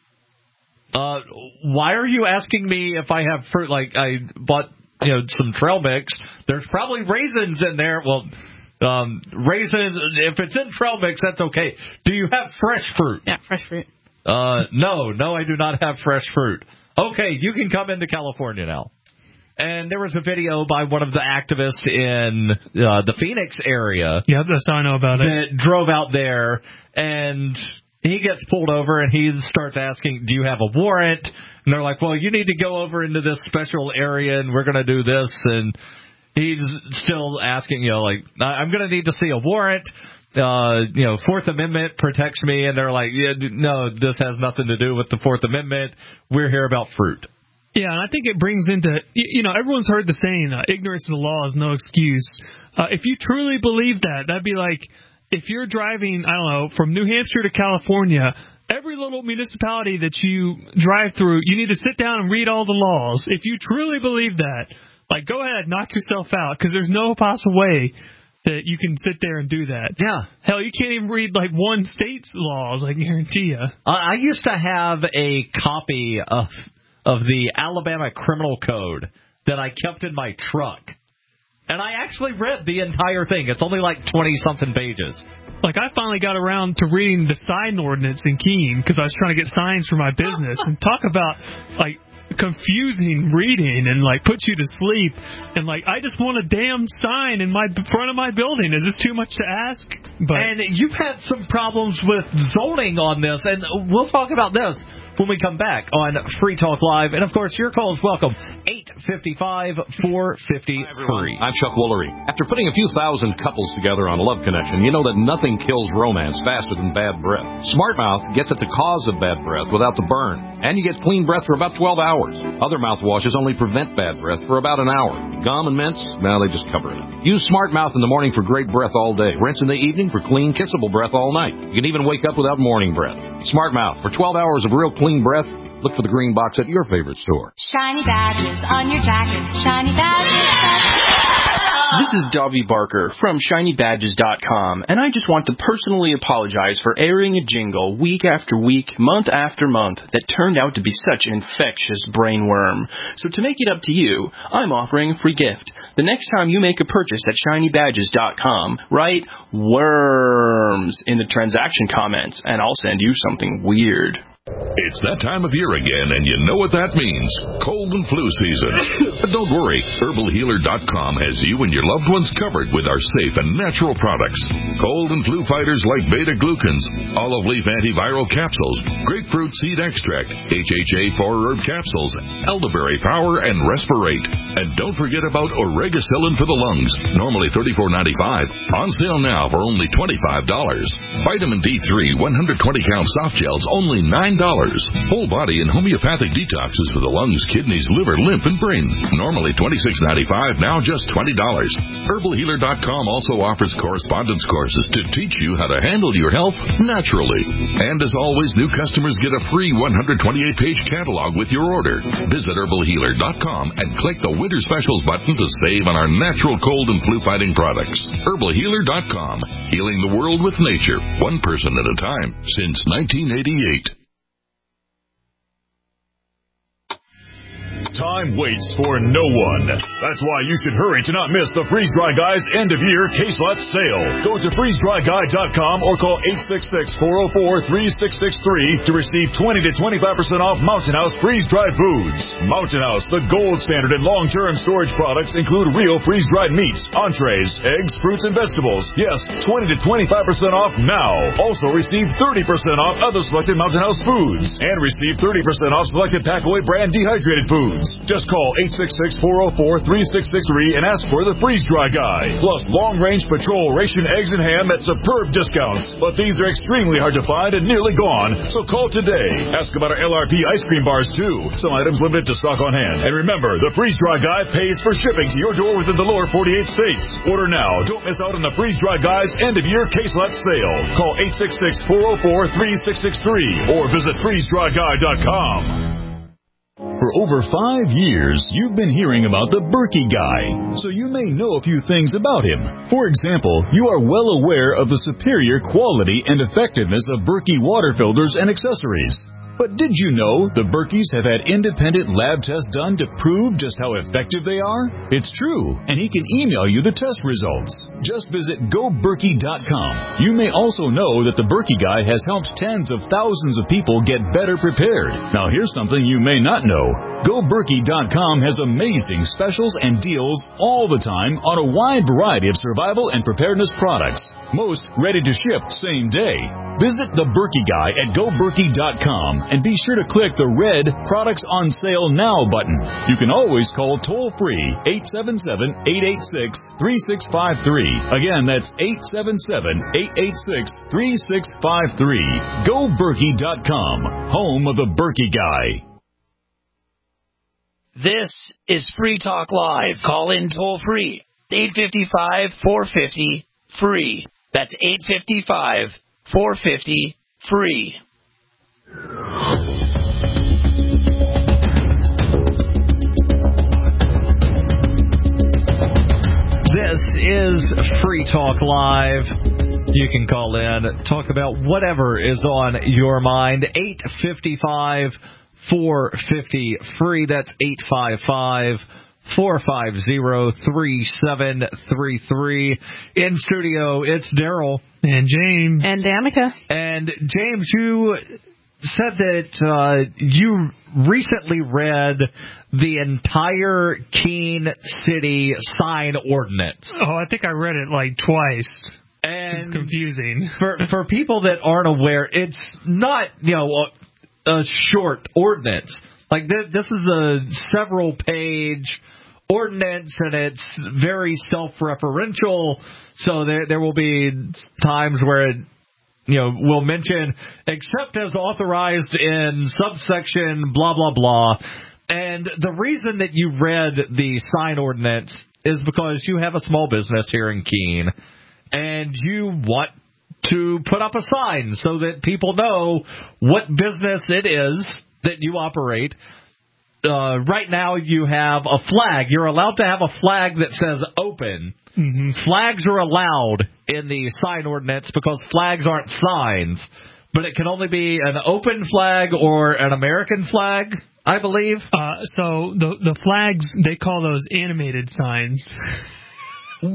Uh, why are you asking me if I have fruit? Like, I bought, you know, some trail mix. There's probably raisins in there. Well, um, raisins, if it's in trail mix, that's okay. Do you have fresh fruit? Yeah, fresh fruit. Uh, no, no, I do not have fresh fruit. Okay, you can come into California now. And there was a video by one of the activists in uh, the Phoenix area. Yeah, that's how I know about it. That drove out there, and he gets pulled over, and he starts asking, do you have a warrant? And they're like, well, you need to go over into this special area, and we're going to do this. And he's still asking, you know, like, I'm going to need to see a warrant. Uh, you know, Fourth Amendment protects me. And they're like, yeah, no, this has nothing to do with the Fourth Amendment. We're here about fruit. Yeah, and I think it brings into, you know, everyone's heard the saying, uh, ignorance of the law is no excuse. Uh, if you truly believe that, that'd be like, if you're driving, I don't know, from New Hampshire to California, every little municipality that you drive through, you need to sit down and read all the laws. If you truly believe that, like, go ahead, knock yourself out, because there's no possible way that you can sit there and do that. Yeah. Hell, you can't even read, like, one state's laws, I guarantee you. Uh, I used to have a copy of of the Alabama Criminal Code that I kept in my truck. And I actually read the entire thing. It's only like twenty-something pages. Like, I finally got around to reading the sign ordinance in Keene because I was trying to get signs for my business. And talk about, like, confusing reading and, like, put you to sleep. And, like, I just want a damn sign in my front of my building. Is this too much to ask? But And you've had some problems with zoning on this, and we'll talk about this when we come back on Free Talk Live. And, of course, your calls welcome. eight five five, four five three. I'm Chuck Woolery. After putting a few thousand couples together on a love connection, you know that nothing kills romance faster than bad breath. SmartMouth gets at the cause of bad breath without the burn, and you get clean breath for about twelve hours. Other mouthwashes only prevent bad breath for about an hour. Gum and mints, well, they just cover it up. Use SmartMouth in the morning for great breath all day. Rinse in the evening for clean, kissable breath all night. You can even wake up without morning breath. SmartMouth for twelve hours of real clean breath. Look for the green box at your favorite store. Shiny badges on your jacket. Shiny badges. This is Dobby Barker from shiny badges dot com, and I just want to personally apologize for airing a jingle week after week, month after month, that turned out to be such an infectious brainworm. So to make it up to you, I'm offering a free gift. The next time you make a purchase at shiny badges dot com, write worms in the transaction comments, and I'll send you something weird. It's that time of year again, and you know what that means. Cold and flu season. But don't worry, herbal healer dot com has you and your loved ones covered with our safe and natural products. Cold and flu fighters like beta-glucans, olive leaf antiviral capsules, grapefruit seed extract, H H A four herb capsules, elderberry power, and Respirate. And don't forget about Oregacillin for the lungs, normally thirty-four ninety-five, on sale now for only twenty-five dollars. Vitamin D three one hundred twenty count soft gels, only nine dollars. Whole body and homeopathic detoxes for the lungs, kidneys, liver, lymph, and brain. Normally twenty-six ninety-five, now just twenty dollars. herbal healer dot com also offers correspondence courses to teach you how to handle your health naturally. And as always, new customers get a free one hundred twenty-eight page catalog with your order. Visit herbal healer dot com and click the Winter Specials button to save on our natural cold and flu fighting products. herbal healer dot com. Healing the world with nature, one person at a time, since nineteen eighty-eight. Time waits for no one. That's why you should hurry to not miss the Freeze Dry Guy's end-of-year case lot sale. Go to freeze dry guy dot com or call eight six six, four oh four, three six six three to receive twenty to twenty-five percent off Mountain House freeze-dried foods. Mountain House, the gold standard in long-term storage products, include real freeze-dried meats, entrees, eggs, fruits, and vegetables. Yes, twenty to twenty-five percent off now. Also receive thirty percent off other selected Mountain House foods and receive thirty percent off selected Packaway brand dehydrated foods. Just call eight six six, four oh four, three six six three and ask for the Freeze Dry Guy. Plus long-range patrol ration eggs and ham at superb discounts. But these are extremely hard to find and nearly gone, so call today. Ask about our L R P ice cream bars, too. Some items limited to stock on hand. And remember, the Freeze Dry Guy pays for shipping to your door within the lower forty-eight states. Order now. Don't miss out on the Freeze Dry Guy's end-of-year case lot sale. Call eight six six, four oh four, three six six three or visit freeze dry guy dot com. For over five years, you've been hearing about the Berkey Guy, so you may know a few things about him. For example, you are well aware of the superior quality and effectiveness of Berkey water filters and accessories. But did you know the Berkeys have had independent lab tests done to prove just how effective they are? It's true, and he can email you the test results. Just visit go berkey dot com. You may also know that the Berkey Guy has helped tens of thousands of people get better prepared. Now here's something you may not know. go berkey dot com has amazing specials and deals all the time on a wide variety of survival and preparedness products. Most ready to ship same day. Visit the Berkey Guy at go berkey dot com and be sure to click the red Products on Sale Now button. You can always call toll-free eight seven seven, eight eight six, three six five three. Again, that's eight seven seven, eight eight six, three six five three. go berkey dot com, home of the Berkey Guy. This is Free Talk Live. Call in toll-free, eight five five, four five zero, free. That's eight five five, four five zero, free. This is Free Talk Live. You can call in, talk about whatever is on your mind. eight five five, four five zero, free. That's eight five five, four five zero, three seven three three. In studio, it's Daryl. And James. And Danica. And James, you said that uh, you recently read the entire Keene City sign ordinance. Oh, I think I read it like twice. And it's confusing. for for people that aren't aware, it's not, you know, a, a short ordinance. Like th- this is a several page ordinance, and it's very self-referential. So there there will be times where it, you know, will mention except as authorized in subsection blah blah blah. And the reason that you read the sign ordinance is because you have a small business here in Keene, and you want to put up a sign so that people know what business it is that you operate. Uh, right now you have a flag. You're allowed to have a flag that says open. Mm-hmm. Flags are allowed in the sign ordinance because flags aren't signs. But it can only be an open flag or an American flag, I believe. Uh, so the the flags, they call those animated signs. What?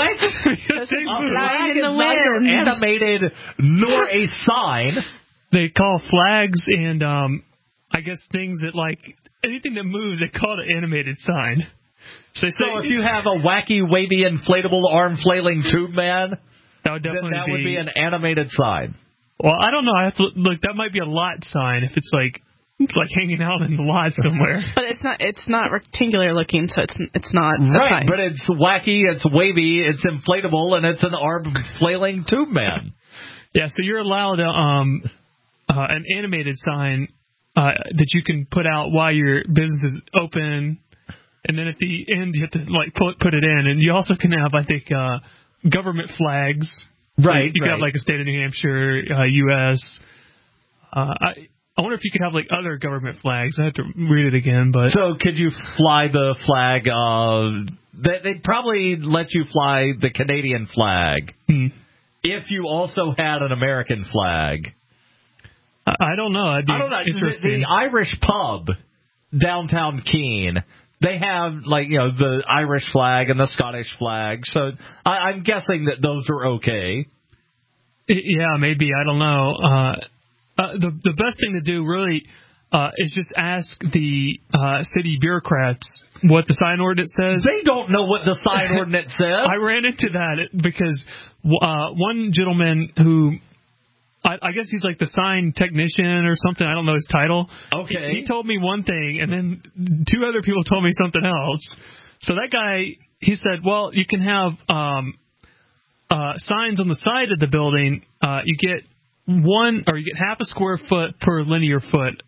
A flag in the wind. Neither animated nor a sign. They call flags and um, I guess things that like anything that moves, they call it an animated sign. So, so say, if you have a wacky, wavy, inflatable, arm flailing tube man, that would definitely that be, would be an animated sign. Well, I don't know. I have to look. That might be a lot sign if it's like it's like hanging out in the lot somewhere. But it's not. It's not rectangular looking, so it's it's not right. a sign. But it's wacky. It's wavy. It's inflatable, and it's an arm flailing tube man. Yeah. So you're allowed a, um uh, an animated sign uh, that you can put out while your business is open, and then at the end you have to like put put it in, and you also can have I think uh, government flags. So right. you could right. have like a state of New Hampshire, uh, U S Uh, I I wonder if you could have like other government flags. I have to read it again, but so could you fly the flag? Uh, they, they'd probably let you fly the Canadian flag hmm. if you also had an American flag. I, I don't know. That'd be I don't know. interesting. The, the Irish pub downtown Keene, they have, like, you know, the Irish flag and the Scottish flag. So I, I'm guessing that those are okay. Yeah, maybe. I don't know. Uh, uh, the the best thing to do, really, uh, is just ask the uh, city bureaucrats what the sign ordinance says. They don't know what the sign ordinance says. I ran into that because uh, one gentleman who, I, I guess he's like the sign technician or something. I don't know his title. Okay. He, he told me one thing, and then two other people told me something else. So that guy, he said, well, you can have um, uh, signs on the side of the building. Uh, you get one, or you get half a square foot per linear foot.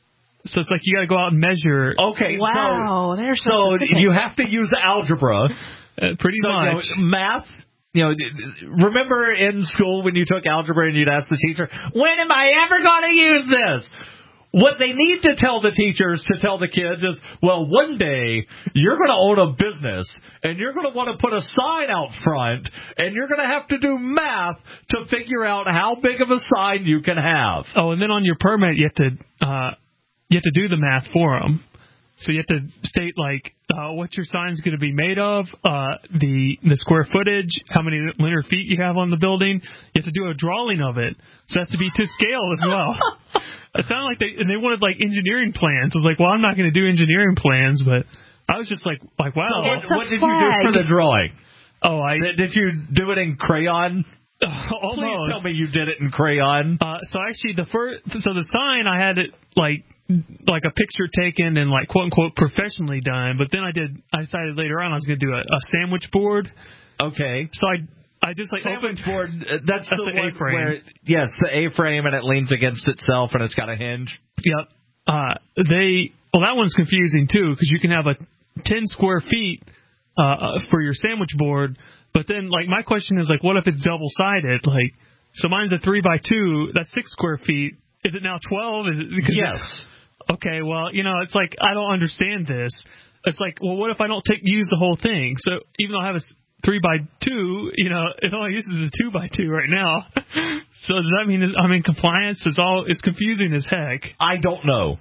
So it's like you got to go out and measure. Okay, wow, so, they're so, so specific. you have to use algebra. Uh, pretty so, much. You know, math. You know, remember in school when you took algebra and you'd ask the teacher, when am I ever going to use this? What they need to tell the teachers to tell the kids is, well, one day you're going to own a business and you're going to want to put a sign out front and you're going to have to do math to figure out how big of a sign you can have. Oh, and then on your permit you have to uh, you have to do the math for them. So you have to state, like, uh, what your sign's going to be made of, uh, the the square footage, how many linear feet you have on the building. You have to do a drawing of it. So it has to be to scale as well. It sounded like they, and they wanted, like, engineering plans. I was like, well, I'm not going to do engineering plans, but I was just like, like wow. So what, what did you do for the drawing? Oh, I... Did, did you do it in crayon? Almost. Please tell me you did it in crayon. Uh, so actually, the first, so the sign, I had it, like, like a picture taken and like quote unquote professionally done, but then I did I decided later on I was going to do a, a sandwich board. Okay. So I I just like sandwich opened board. Uh, that's, that's the, the one A-frame. where yes, the A-frame and it leans against itself and it's got a hinge. Yep. Uh, they well that one's confusing too because you can have a ten square feet uh, for your sandwich board, but then like my question is like what if it's double sided? Like so mine's a three by two. That's six square feet. Is it now twelve? Is it because yes. Okay, well, you know, it's like, I don't understand this. It's like, well, what if I don't take use the whole thing? So even though I have a three by two, you know, it only uses a two by two right now. So does that mean I'm in compliance? It's all, it's confusing as heck. I don't know.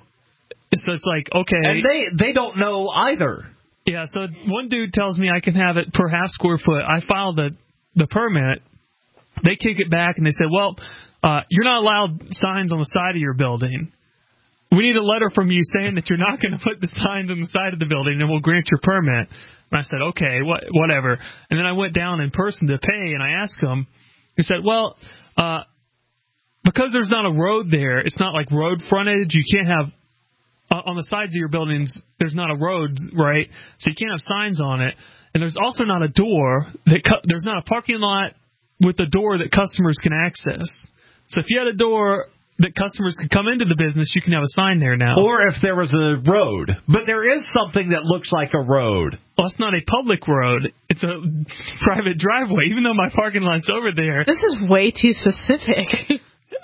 So it's like, okay. And they, they don't know either. Yeah, so one dude tells me I can have it per half square foot. I filed the, the permit. They kick it back and they said, well, uh, you're not allowed signs on the side of your building. We need a letter from you saying that you're not going to put the signs on the side of the building and we'll grant your permit. And I said, okay, what, whatever. And then I went down in person to pay and I asked him, he said, well, uh, because there's not a road there, it's not like road frontage. You can't have, uh, on the sides of your buildings, there's not a road, right? So you can't have signs on it. And there's also not a door that, cu- there's not a parking lot with a door that customers can access. So if you had a door that customers could come into the business, you can have a sign there now. Or if there was a road. But there is something that looks like a road. Well, it's not a public road. It's a private driveway, even though my parking lot's over there. This is way too specific.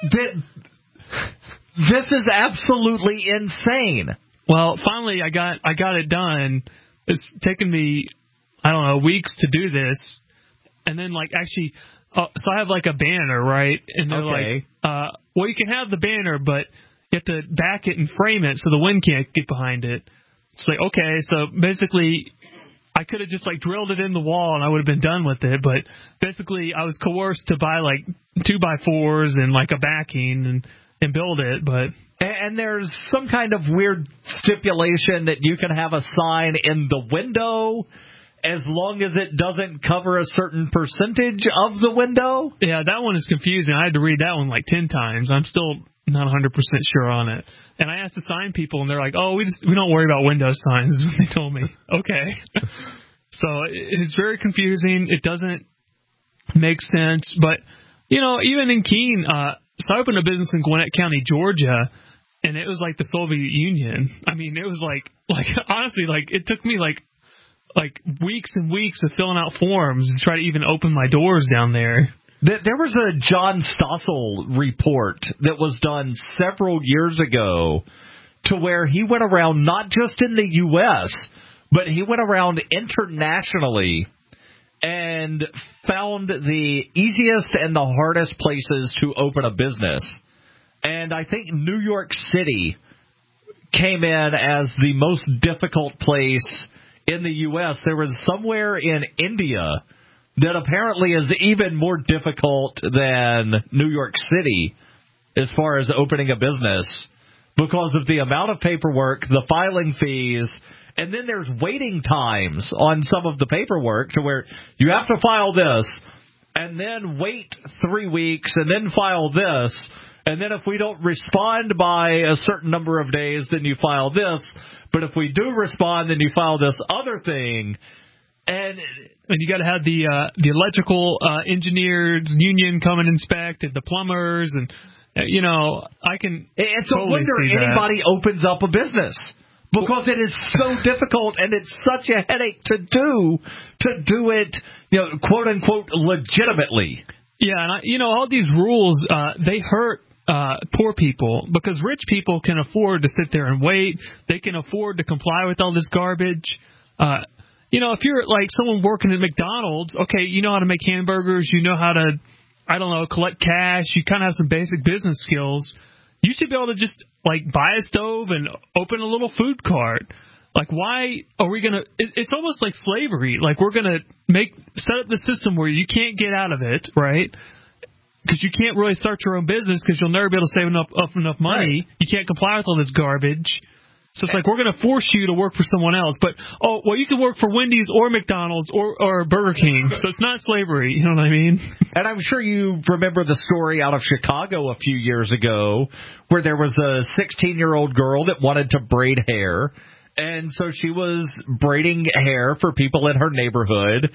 This is absolutely insane. Well, finally, I got I got it done. It's taken me, I don't know, weeks to do this. And then, like, actually... Uh, so I have like a banner, right? And they're okay. like, uh, well, you can have the banner, but you have to back it and frame it so the wind can't get behind it. It's like, okay, so basically I could have just like drilled it in the wall and I would have been done with it. But basically I was coerced to buy like two by fours and like a backing and, and build it. But and there's some kind of weird stipulation that you can have a sign in the window as long as it doesn't cover a certain percentage of the window? Yeah, that one is confusing. I had to read that one like ten times. I'm still not one hundred percent sure on it. And I asked the sign people, and they're like, oh, we just we don't worry about window signs, is what they told me. Okay. So it's very confusing. It doesn't make sense. But, you know, even in Keene, uh, so I opened a business in Gwinnett County, Georgia, and it was like the Soviet Union. I mean, it was like, like honestly, like it took me like, like weeks and weeks of filling out forms to try to even open my doors down there. There was a John Stossel report that was done several years ago to where he went around not just in the U S, but he went around internationally and found the easiest and the hardest places to open a business. And I think New York City came in as the most difficult place in the U S, there was somewhere in India that apparently is even more difficult than New York City as far as opening a business because of the amount of paperwork, the filing fees, and then there's waiting times on some of the paperwork to where you have to file this and then wait three weeks and then file this. And then if we don't respond by a certain number of days, then you file this. But if we do respond, then you file this other thing. And and you got to have the uh, the electrical uh, engineers union come and inspect, and the plumbers, and uh, you know, I can. It's totally a wonder anybody that. opens up a business because it is so difficult and it's such a headache to do to do it, you know, quote unquote, legitimately. Yeah, and I, you know, all these rules uh, they hurt. Uh, poor people, because rich people can afford to sit there and wait. They can afford to comply with all this garbage. Uh, you know, if you're like someone working at McDonald's, okay, you know how to make hamburgers, you know how to, I don't know, collect cash, you kind of have some basic business skills. You should be able to just like buy a stove and open a little food cart. Like, why are we going to, it, it's almost like slavery. Like, we're going to make, set up the system where you can't get out of it, right? Because you can't really start your own business because you'll never be able to save enough up enough money. Right. You can't comply with all this garbage. So it's like we're going to force you to work for someone else. But, oh, well, you can work for Wendy's or McDonald's or, or Burger King. So it's not slavery. You know what I mean? And I'm sure you remember the story out of Chicago a few years ago where there was a sixteen-year-old girl that wanted to braid hair. And so she was braiding hair for people in her neighborhood.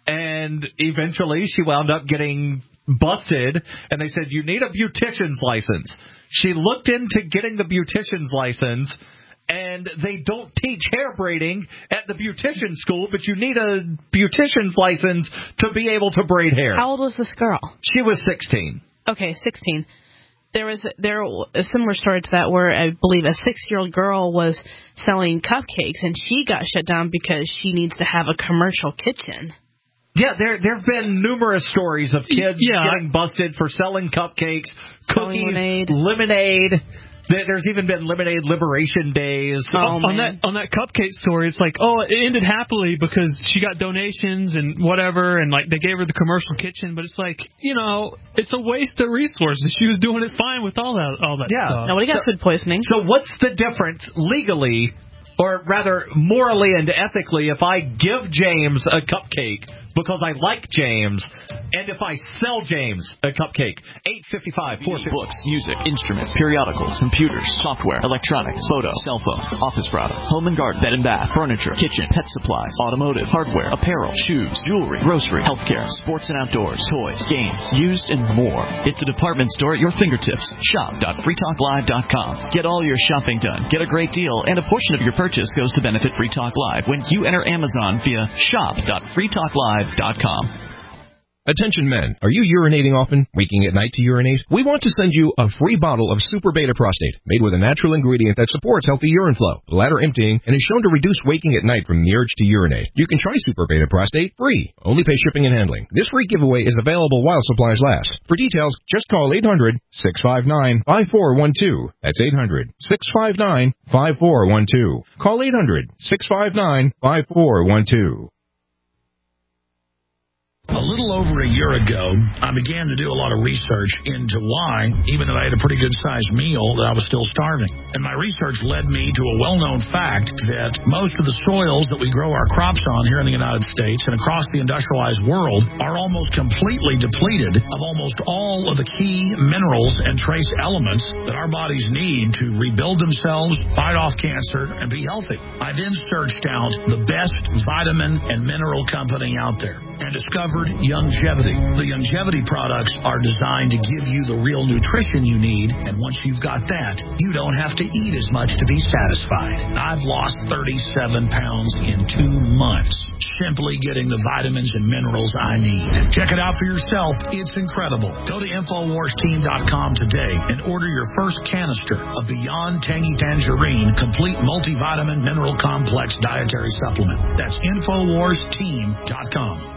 And eventually she wound up getting busted, and they said, you need a beautician's license. She looked into getting the beautician's license, and they don't teach hair braiding at the beautician school, but you need a beautician's license to be able to braid hair. How old was this girl? She was sixteen. Okay, sixteen. There was there a similar story to that where I believe a six-year-old girl was selling cupcakes, and she got shut down because she needs to have a commercial kitchen. Yeah, there there have been numerous stories of kids yeah. getting busted for selling cupcakes, selling cookies, lemonade. lemonade. There's even been lemonade liberation days. Oh, on man. that on that cupcake story, it's like, oh, it ended happily because she got donations and whatever, and like they gave her the commercial kitchen. But it's like, you know, it's a waste of resources. She was doing it fine with all that all that yeah. stuff. Nobody got so, food poisoning. So what's the difference legally, or rather morally and ethically, if I give James a cupcake because I like James, and if I sell James a cupcake? eight fifty-five, four fifty. Books, music, instruments, periodicals, computers, software, electronics, photo, cell phone, office products, home and garden, bed and bath, furniture, kitchen, pet supplies, automotive, hardware, apparel, shoes, jewelry, grocery, healthcare, sports and outdoors, toys, games, used, and more. It's a department store at your fingertips. shop dot free talk live dot com. Get all your shopping done, get a great deal, and a portion of your purchase goes to benefit Free Talk Live when you enter Amazon via shop dot free talk live dot com. Attention men, are you urinating often, waking at night to urinate? We want to send you a free bottle of Super Beta Prostate, made with a natural ingredient that supports healthy urine flow, bladder emptying, and is shown to reduce waking at night from the urge to urinate. You can try Super Beta Prostate free. Only pay shipping and handling. This free giveaway is available while supplies last. For details, just call eight hundred, six five nine, five four one two. That's eight hundred, six five nine, five four one two. Call eight hundred, six five nine, five four one two. A little over a year ago, I began to do a lot of research into why, even though I had a pretty good-sized meal, that I was still starving. And my research led me to a well-known fact that most of the soils that we grow our crops on here in the United States and across the industrialized world are almost completely depleted of almost all of the key minerals and trace elements that our bodies need to rebuild themselves, fight off cancer, and be healthy. I then searched out the best vitamin and mineral company out there and discovered Youngevity. The Youngevity products are designed to give you the real nutrition you need, and once you've got that, you don't have to eat as much to be satisfied. I've lost thirty-seven pounds in two months simply getting the vitamins and minerals I need. Check it out for yourself. It's incredible. Go to infowars team dot com today and order your first canister of Beyond Tangy Tangerine Complete Multivitamin Mineral Complex Dietary Supplement. That's infowars team dot com.